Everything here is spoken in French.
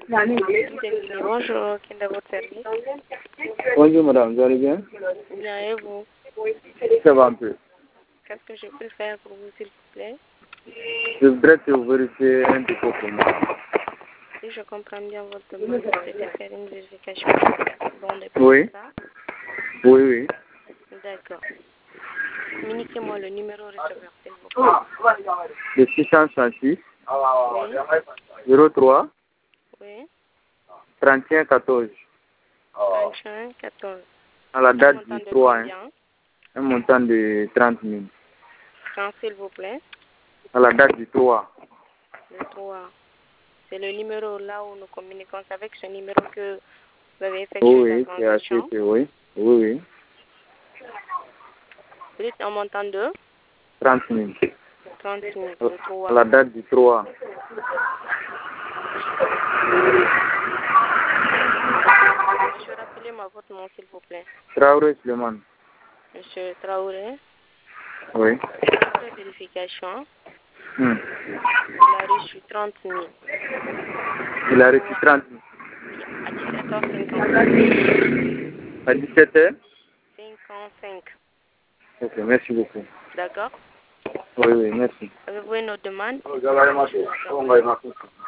Bonjour, quel est votre service? Bonjour madame, vous allez bien? Bien, et vous? Ça va un peu. Qu'est-ce que je peux faire pour vous, s'il vous plaît? Je voudrais que vous vérifiez un dépôt pour moi. Si je comprends bien votre demande, c'est de faire une vérification. Bon, Oui. ça? Oui, oui. D'accord. Communiquez-moi le numéro receveur, s'il vous plaît. Le 666 Oui. 03 Oui. 31 14. 31, 14. À la date montant du de 3, combien? un montant de 30 000. Quand, s'il vous plaît? À la date du 3. Le 3. C'est le numéro là où nous communiquons. C'est avec ce numéro que vous avez effectué la Oui, c'est assez, transaction. oui. Oui, oui. Vous dites un montant de 30 000. 30 000, le 3. À la date du 3. Monsieur, rappelez-moi votre nom, s'il vous plaît. Traoré Suleiman. Monsieur Traoré. Oui. Après vérification, Hmm. il a reçu 30 000. Il a reçu 30 000. Oui, à 17h55. À 17h? 55. Ok, merci beaucoup. D'accord? Oui, oui, merci. Avez-vous une autre demande?